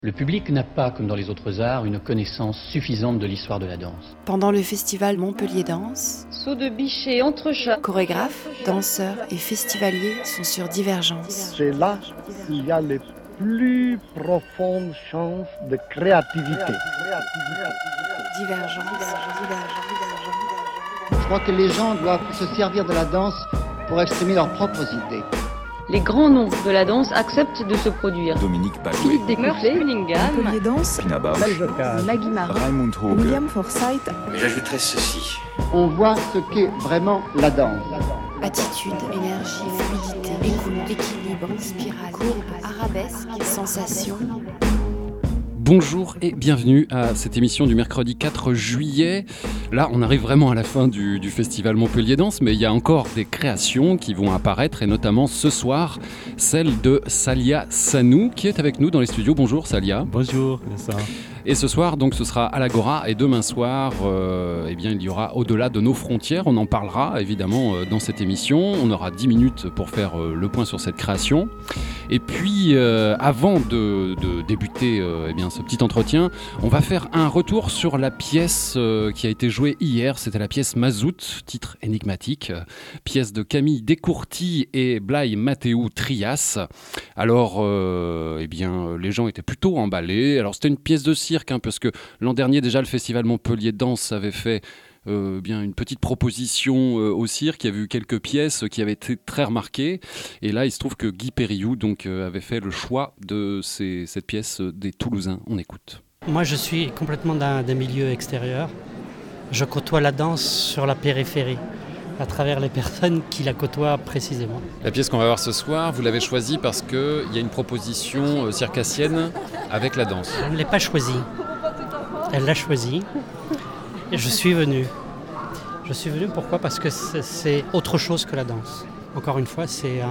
Le public n'a pas, comme dans les autres arts, une connaissance suffisante de l'histoire de la danse. Pendant le festival Montpellier Danse, saut de bichet, entrechat, chorégraphes, danseurs et festivaliers sont sur Divergence. C'est là qu'il y a les plus profondes chances de créativité. Divergence. Je crois que les gens doivent se servir de la danse pour exprimer leurs propres idées. Les grands noms de la danse acceptent de se produire. Dominique Balouet, Philippe Descouflé, Cunningham, Montpellier Danse, Pina Bausch, Maggie Martin, Raymond Hoge. William Forsythe. Mais j'ajouterais ceci. On voit ce qu'est vraiment la danse. Attitude, énergie, fluidité, écoute, équilibre, spirale, courbe, arabesque, sensation. Bonjour et bienvenue à cette émission du mercredi 4 juillet. Là, on arrive vraiment à la fin du festival Montpellier Danse, mais il y a encore des créations qui vont apparaître, et notamment ce soir, celle de Salia Sanou, qui est avec nous dans les studios. Bonjour Salia. Bonjour, ça. Et ce soir, donc, ce sera à l'Agora, et demain soir, il y aura Au-delà de nos frontières. On en parlera évidemment dans cette émission. On aura 10 minutes pour faire le point sur cette création. Et puis, avant de débuter ce petit entretien, on va faire un retour sur la pièce qui a été jouée hier. C'était la pièce Mazout, titre énigmatique, pièce de Camille Descourtis et Blaye Mathéou Trias. Alors, les gens étaient plutôt emballés. Alors, c'était une pièce de cirque, parce que l'an dernier, déjà, le festival Montpellier Danse avait fait une petite proposition au cirque. Il y a eu quelques pièces qui avaient été très remarquées, et là il se trouve que Guy Périoux avait fait le choix de cette pièce des Toulousains. On écoute. Moi je suis complètement d'un milieu extérieur. Je côtoie la danse sur la périphérie, à travers les personnes qui la côtoient précisément. La pièce qu'on va voir ce soir, vous l'avez choisie parce qu'il y a une proposition circassienne avec la danse. Je ne l'ai pas choisie, elle l'a choisie. Et je suis venu. Pourquoi ? Parce que c'est autre chose que la danse. Encore une fois, c'est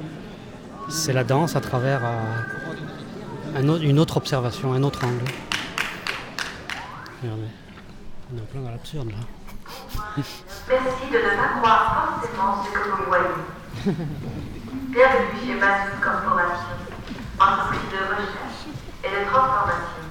la danse à travers une autre observation, un autre angle. Regardez, on est en plein dans l'absurde là. Merci de ne pas croire forcément ce que vous voyez. Bienvenue chez Mazout Corporation, entreprise de recherche et de transformation.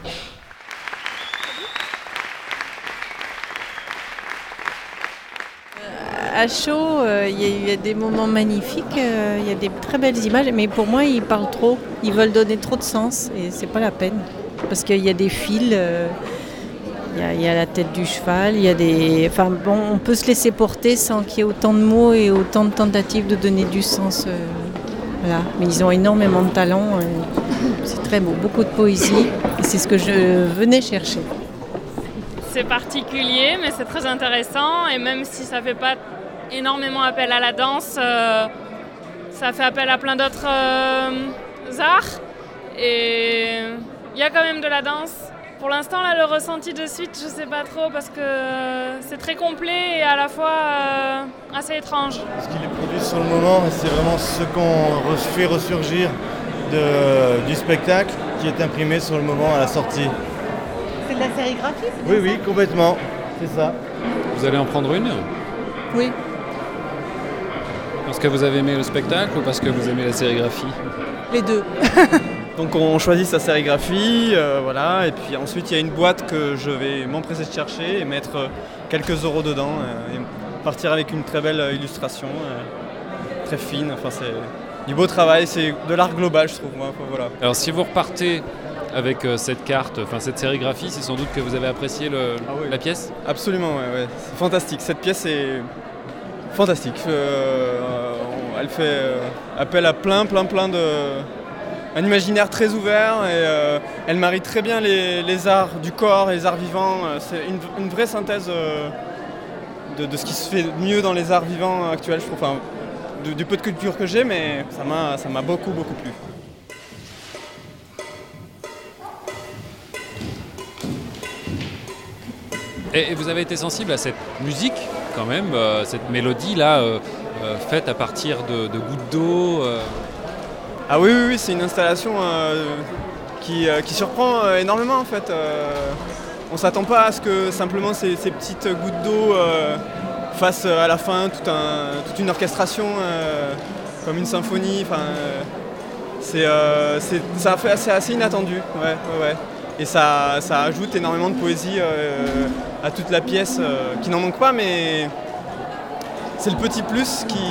À chaud, il y a des moments magnifiques, il y a des très belles images, mais pour moi, ils parlent trop. Ils veulent donner trop de sens et c'est pas la peine. Parce qu'il y a des fils, il y a la tête du cheval, il y a des... Enfin bon, on peut se laisser porter sans qu'il y ait autant de mots et autant de tentatives de donner du sens. Voilà. Mais ils ont énormément de talent, c'est très beau, beaucoup de poésie, et c'est ce que je venais chercher. C'est particulier, mais c'est très intéressant, et même si ça ne fait pas énormément appel à la danse, ça fait appel à plein d'autres arts, et il y a quand même de la danse. Pour l'instant, là, le ressenti de suite, je ne sais pas trop, parce que c'est très complet et à la fois assez étrange. Ce qu'il est produit sur le moment, c'est vraiment ce qu'on fait ressurgir du spectacle qui est imprimé sur le moment à la sortie. C'est de la sérigraphie ? Oui, complètement, c'est ça. Vous allez en prendre une ? Oui. Parce que vous avez aimé le spectacle ou parce que vous aimez la sérigraphie ? Les deux. Donc on choisit sa sérigraphie, voilà, et puis ensuite il y a une boîte que je vais m'empresser de chercher et mettre quelques euros dedans et partir avec une très belle illustration, très fine, enfin c'est du beau travail, c'est de l'art global je trouve, moi, voilà. Alors si vous repartez avec cette carte, cette sérigraphie, c'est sans doute que vous avez apprécié la pièce ? Absolument, ouais. C'est fantastique. Cette pièce est fantastique. Elle fait appel à plein de... Un imaginaire très ouvert et elle marie très bien les arts du corps et les arts vivants. C'est une vraie synthèse de ce qui se fait mieux dans les arts vivants actuels, je trouve. Enfin, du peu de culture que j'ai, mais ça m'a beaucoup plu. Et vous avez été sensible à cette musique, quand même, cette mélodie-là, faite à partir de gouttes d'eau Ah oui, c'est une installation qui surprend énormément, en fait. On ne s'attend pas à ce que simplement ces petites gouttes d'eau fassent à la fin toute une orchestration, comme une symphonie. c'est assez inattendu. Ouais. Et ça ajoute énormément de poésie à toute la pièce, qui n'en manque pas, mais c'est le petit plus qui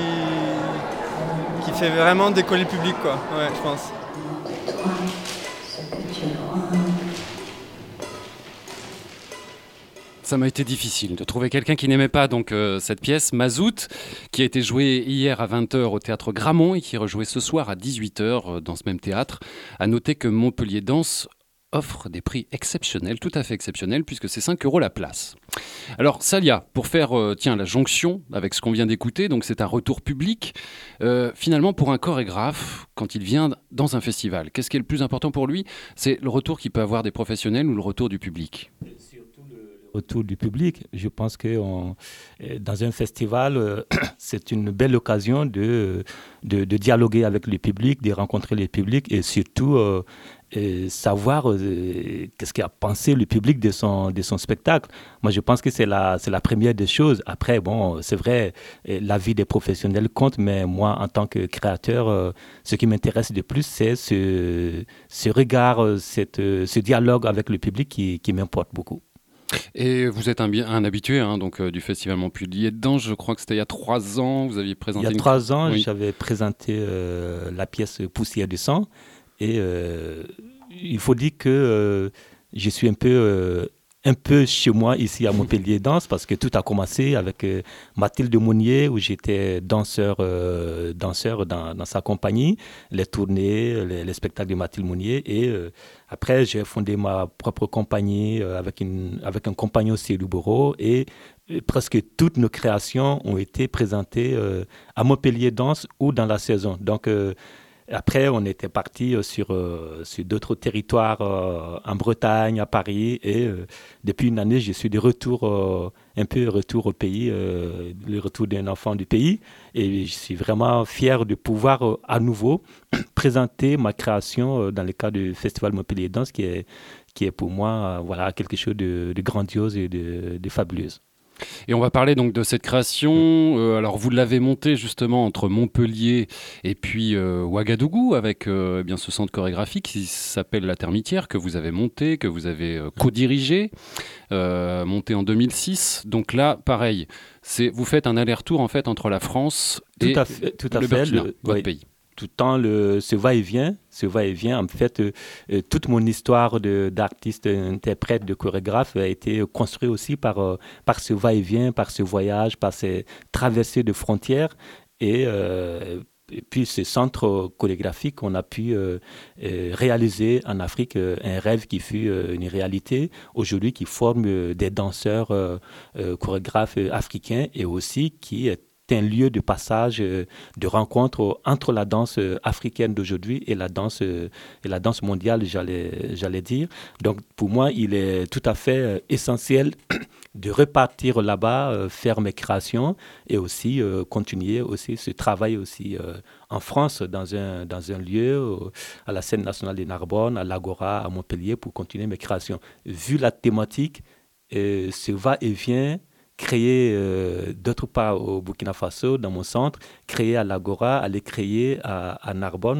fait vraiment décoller le public, quoi. Ouais, je pense. Ça m'a été difficile de trouver quelqu'un qui n'aimait pas donc cette pièce, Mazout, qui a été jouée hier à 20h au Théâtre Grammont et qui est rejouée ce soir à 18h dans ce même théâtre. À noter que Montpellier Danse offre des prix exceptionnels, tout à fait exceptionnels, puisque c'est 5 € la place. Alors Salia, pour faire la jonction avec ce qu'on vient d'écouter, donc c'est un retour public. Finalement, pour un chorégraphe, quand il vient dans un festival, qu'est-ce qui est le plus important pour lui ? C'est le retour qu'il peut avoir des professionnels ou le retour du public ? Autour du public. Je pense que dans un festival, c'est une belle occasion de dialoguer avec le public, de rencontrer le public et surtout savoir qu'est-ce qu'a pensé le public de son spectacle. Moi, je pense que c'est la première des choses. Après, bon, c'est vrai, l'avis des professionnels compte, mais moi, en tant que créateur, ce qui m'intéresse de plus, c'est ce regard, ce dialogue avec le public qui m'importe beaucoup. Et vous êtes un habitué donc, du Festival Montpellier Danse, je crois que c'était il y a 3 ans, vous aviez présenté... Il y a 3 ans, oui. J'avais présenté la pièce Poussière de sang, et il faut dire que je suis un peu chez moi ici à Montpellier Danse, parce que tout a commencé avec Mathilde Mounier, où j'étais danseur dans sa compagnie, les tournées, les spectacles de Mathilde Mounier, et après j'ai fondé ma propre compagnie avec un compagnon, Célou Boro, et presque toutes nos créations ont été présentées à Montpellier Danse ou dans la saison. Donc après, on était parti sur d'autres territoires, en Bretagne, à Paris, et depuis une année, je suis de retour, un peu retour au pays, le retour d'un enfant du pays, et je suis vraiment fier de pouvoir à nouveau présenter ma création dans le cadre du Festival Montpellier Danse, qui est pour moi quelque chose de grandiose et de fabuleuse. Et on va parler donc de cette création. Alors vous l'avez montée justement entre Montpellier et puis Ouagadougou avec ce centre chorégraphique qui s'appelle La Termitière, que vous avez monté, que vous avez co-dirigé, monté en 2006. Donc là, pareil, vous faites un aller-retour en fait entre la France et le Burkina, votre pays. Tout le temps, ce va-et-vient, en fait, toute mon histoire d'artiste, interprète, de chorégraphe a été construite aussi par ce va-et-vient, par ce voyage, par ces traversées de frontières. Et puis, ce centre chorégraphique, on a pu réaliser en Afrique un rêve qui fut une réalité aujourd'hui, qui forme des danseurs chorégraphes africains et aussi qui est un lieu de passage, de rencontre entre la danse africaine d'aujourd'hui et la danse mondiale, j'allais dire. Donc pour moi, il est tout à fait essentiel de repartir là-bas, faire mes créations et aussi continuer aussi ce travail aussi en France, dans un lieu, à la scène nationale de Narbonne, à l'Agora, à Montpellier, pour continuer mes créations. Vu la thématique, ce va-et-vient, créer d'autre part au Burkina Faso, dans mon centre, créer à l'Agora, aller créer à Narbonne,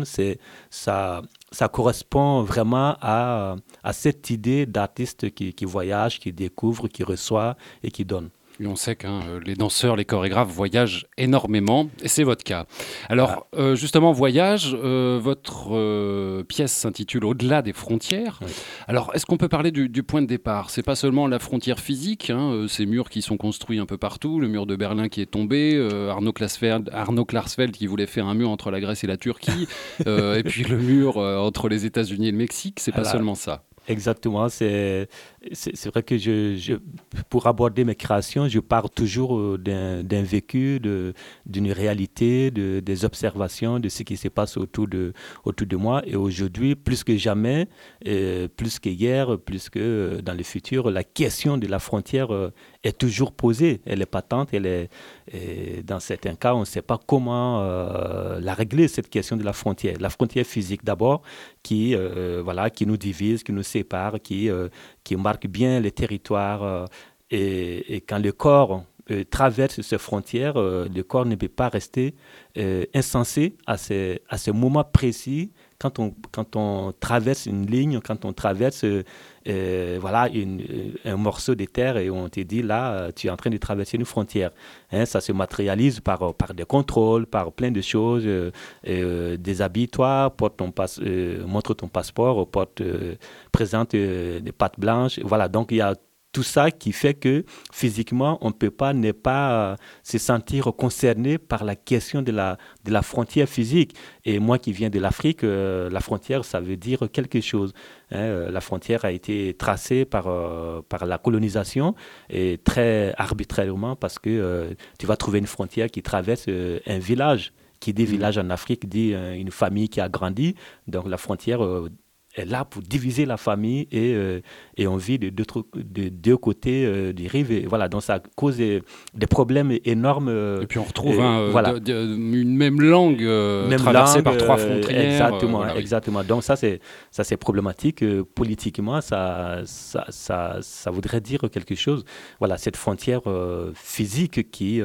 ça correspond vraiment à cette idée d'artiste qui voyage, qui découvre, qui reçoit et qui donne. Et on sait que les danseurs, les chorégraphes voyagent énormément, et c'est votre cas. Alors, justement, voyage, votre pièce s'intitule « Au-delà des frontières ». Oui. Alors, est-ce qu'on peut parler du point de départ ? C'est pas seulement la frontière physique, ces murs qui sont construits un peu partout, le mur de Berlin qui est tombé, Arnaud Klarsfeld qui voulait faire un mur entre la Grèce et la Turquie, et puis le mur entre les États-Unis et le Mexique, c'est pas seulement ça. Exactement, c'est vrai que pour aborder mes créations, je pars toujours d'un vécu, d'une réalité, des observations, de ce qui se passe autour de moi. Et aujourd'hui, plus que jamais, plus qu'hier, plus que dans le futur, la question de la frontière est toujours posée. Elle est patente, dans certains cas, on ne sait pas comment la régler, cette question de la frontière. La frontière physique d'abord, qui nous divise, qui nous sépare, qui marque bien les territoires. Et quand le corps traverse ces frontières, le corps ne peut pas rester insensé à ce moment précis quand on traverse une ligne, quand on traverse un morceau de terre et on te dit là, tu es en train de traverser une frontière. Hein, ça se matérialise par des contrôles, par plein de choses. Déshabille-toi, montre ton passeport, présente des pattes blanches. Voilà, donc il y a tout ça qui fait que physiquement, on ne peut pas ne pas se sentir concerné par la question de la frontière physique. Et moi qui viens de l'Afrique, la frontière, ça veut dire quelque chose. Hein, la frontière a été tracée par la colonisation et très arbitrairement parce que tu vas trouver une frontière qui traverse un village. Qui dit village en Afrique dit une famille qui a grandi. Donc la frontière est là pour diviser la famille et on vit de deux côtés des rives. Et voilà, donc ça cause des problèmes énormes. Et puis on retrouve une même langue traversée par trois frontières. Exactement. Donc ça c'est problématique. Politiquement, ça voudrait dire quelque chose. Voilà, cette frontière physique qui...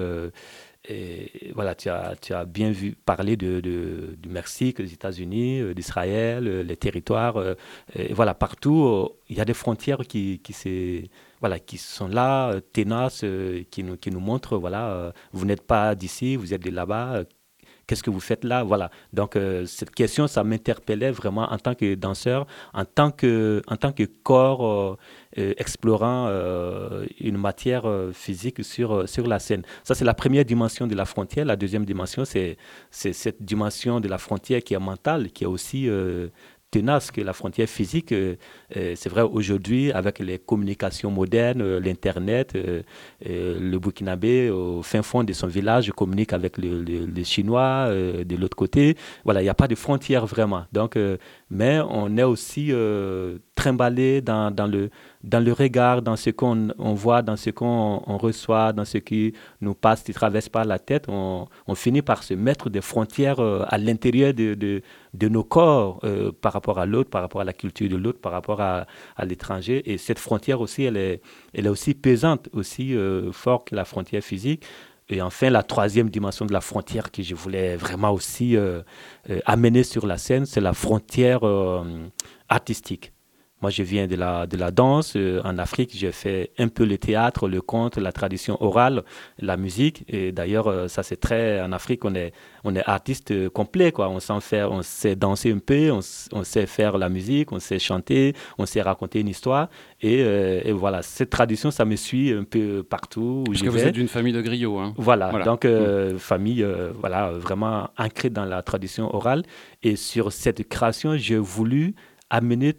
Et voilà, tu as bien vu parler du Mexique, des États-Unis, d'Israël, les territoires. Et voilà, partout, il y a des frontières qui sont là, tenaces, qui nous montrent, voilà, vous n'êtes pas d'ici, vous êtes de là-bas. Qu'est-ce que vous faites là? Voilà. Donc, cette question, ça m'interpellait vraiment en tant que danseur, en tant que corps explorant une matière physique sur la scène. Ça, c'est la première dimension de la frontière. La deuxième dimension, c'est cette dimension de la frontière qui est mentale, qui est aussi tenace que la frontière physique. C'est vrai, aujourd'hui, avec les communications modernes, l'Internet, le Burkinabé, au fin fond de son village, communique avec les Chinois de l'autre côté. Voilà, il n'y a pas de frontière vraiment. Donc, mais on est aussi trimballé dans le regard, dans ce qu'on voit, dans ce qu'on reçoit, dans ce qui nous passe, qui traverse par la tête. On finit par se mettre des frontières à l'intérieur de nos corps par rapport à l'autre, par rapport à la culture de l'autre, par rapport à l'étranger. Et cette frontière aussi, elle est aussi pesante, aussi forte que la frontière physique. Et enfin, la troisième dimension de la frontière que je voulais vraiment aussi amener sur la scène, c'est la frontière artistique. Moi, je viens de la danse. En Afrique, j'ai fait un peu le théâtre, le conte, la tradition orale, la musique. Et d'ailleurs, ça c'est très... En Afrique, on est artiste complet, quoi. On sait danser un peu, on sait faire la musique, on sait chanter, on sait raconter une histoire. Et voilà, cette tradition, ça me suit un peu partout où Parce que vous êtes d'une famille de griots, hein. Voilà. Donc famille vraiment ancrée dans la tradition orale. Et sur cette création, j'ai voulu amener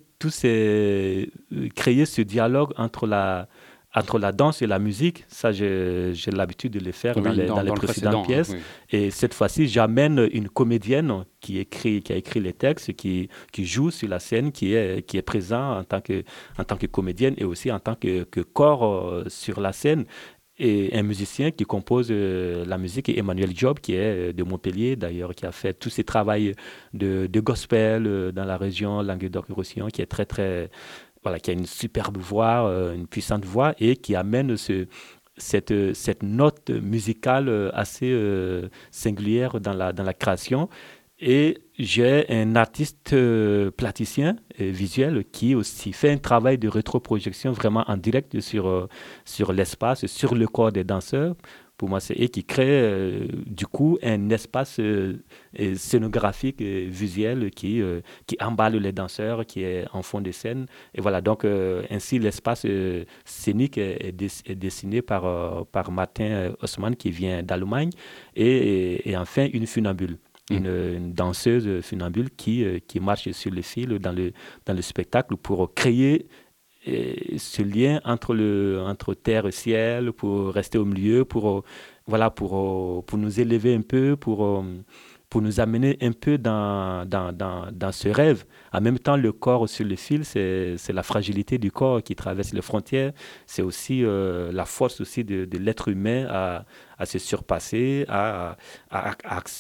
créer ce dialogue entre la danse et la musique. Ça, j'ai l'habitude de le faire dans les précédentes pièces. Et cette fois-ci, j'amène une comédienne qui a écrit les textes, qui joue sur la scène, qui est présent en tant que comédienne et aussi en tant que corps sur la scène. Et un musicien qui compose la musique, Emmanuel Job, qui est de Montpellier d'ailleurs, qui a fait tous ses travaux de gospel dans la région Languedoc-Roussillon, qui est très, très... Voilà, qui a une superbe voix, une puissante voix, et qui amène cette note musicale assez singulière dans la création. Et j'ai un artiste plasticien visuel qui aussi fait un travail de rétroprojection vraiment en direct sur l'espace, sur le corps des danseurs. Pour moi, c'est eux qui créent du coup un espace scénographique et visuel qui emballe les danseurs, qui est en fond de scène. Et voilà, donc ainsi l'espace scénique est dessiné par Martin Haussmann qui vient d'Allemagne et enfin une funambule. Une danseuse funambule qui marche sur le fil dans le spectacle pour créer ce lien entre terre et ciel, pour rester au milieu, pour nous élever un peu, pour nous amener un peu dans ce rêve. En même temps, le corps sur le fil, c'est la fragilité du corps qui traverse les frontières. C'est aussi la force aussi de l'être humain à se surpasser, à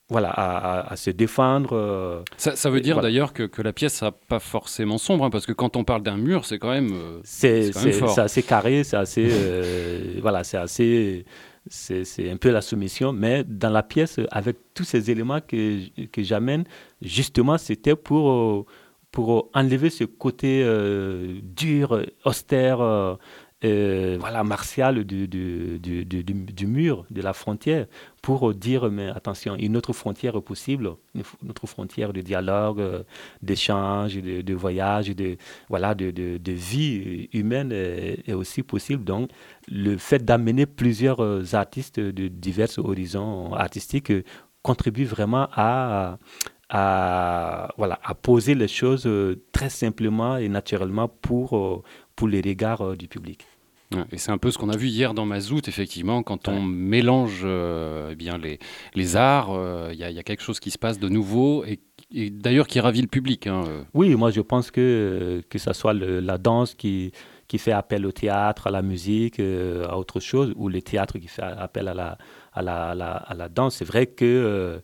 voilà, à se défendre. Ça veut dire d'ailleurs que la pièce n'est pas forcément sombre, hein, parce que quand on parle d'un mur, c'est quand même, c'est fort. C'est assez carré, c'est assez, voilà, c'est assez, c'est un peu la soumission, mais dans la pièce, avec tous ces éléments que j'amène, justement, c'était pour enlever ce côté dur, austère, voilà, martial du mur, de la frontière, pour dire, mais attention, une autre frontière est possible, une autre frontière de dialogue, d'échange, de voyage, voilà, de vie humaine est aussi possible. Donc, le fait d'amener plusieurs artistes de divers horizons artistiques contribue vraiment à poser les choses très simplement et naturellement pour les regards du public. Et c'est un peu ce qu'on a vu hier dans Mazout, effectivement, quand on mélange bien les arts, il y a quelque chose qui se passe de nouveau et d'ailleurs qui ravit le public. Hein. Oui, moi je pense que ça soit la danse qui fait appel au théâtre, à la musique, à autre chose, ou le théâtre qui fait appel à la danse. C'est vrai que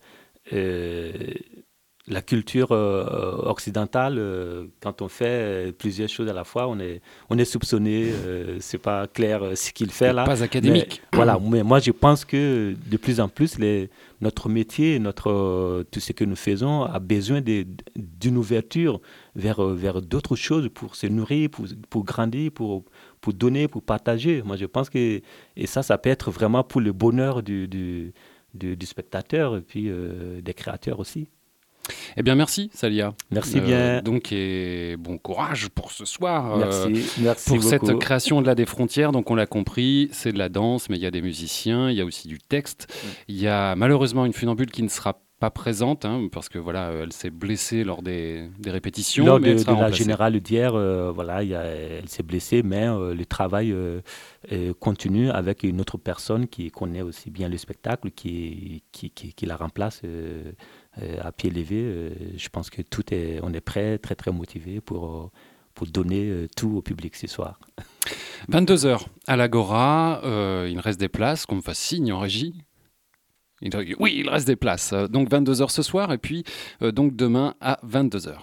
la culture occidentale, quand on fait plusieurs choses à la fois, on est soupçonné, c'est pas clair ce qu'il fait là. Pas académique. Mais, voilà, mais moi je pense que de plus en plus, notre métier, tout ce que nous faisons a besoin d'une ouverture vers d'autres choses pour se nourrir, pour grandir, pour donner, pour partager. Moi je pense que ça peut être vraiment pour le bonheur du spectateur et puis des créateurs aussi. Eh bien, merci, Salia. Merci bien. Donc, et bon courage pour ce soir. Merci pour beaucoup. cette création au-delà des frontières. Donc, on l'a compris, c'est de la danse, mais il y a des musiciens, il y a aussi du texte. Il y a malheureusement une funambule qui ne sera pas présente, hein, parce que voilà, elle s'est blessée lors des répétitions. Lors mais de la remplacée. Générale d'hier, voilà, elle s'est blessée, mais le travail continue avec une autre personne qui connaît aussi bien le spectacle, qui la remplace à pied levé. Je pense que on est prêt, très très motivé pour donner tout au public ce soir. 22h à l'Agora, il reste des places, qu'on me fasse signe en régie. Oui, il reste des places. Donc 22h ce soir et puis donc demain à 22h.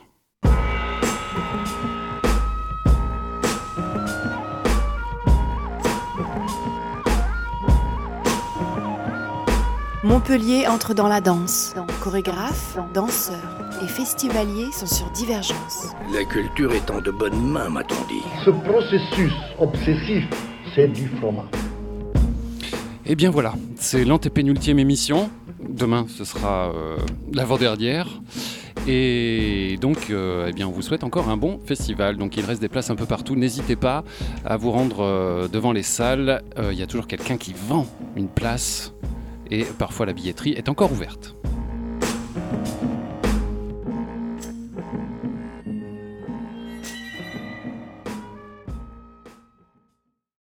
Montpellier entre dans la danse. Chorégraphes, danseurs et festivaliers sont sur Divergence. La culture est en de bonnes mains, m'a-t-on dit. Ce processus obsessif, c'est du fromage. Et bien voilà, c'est l'antépénultième émission. Demain, ce sera l'avant-dernière. Et donc, eh bien, on vous souhaite encore un bon festival. Donc, il reste des places un peu partout. N'hésitez pas à vous rendre devant les salles. Il y a toujours quelqu'un qui vend une place. Et parfois, la billetterie est encore ouverte.